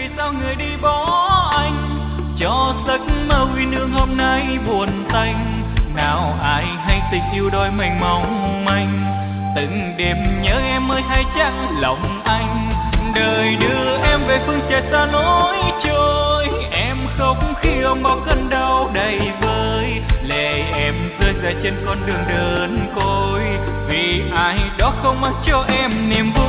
sao người đi bỏ anh, cho giấc mơ uy nương hôm nay buồn tanh. Nào ai hay tình yêu đôi mình mong manh, từng đêm nhớ em mới hay chẳng lòng anh. Đời đưa em về phương trời xa lối trôi, em khóc khi ôm bao cơn đau đầy vơi. Lệ em rơi ra trên con đường đơn côi, vì ai đó không mang cho em niềm vui.